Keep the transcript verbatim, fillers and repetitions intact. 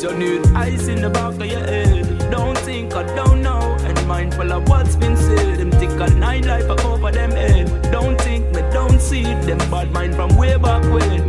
Yes, you need ice in the back of your head. Don't think I don't know, and mindful of what's been said. Them thick a nine life I cover them head. Don't think me don't see them bad mind from way back when.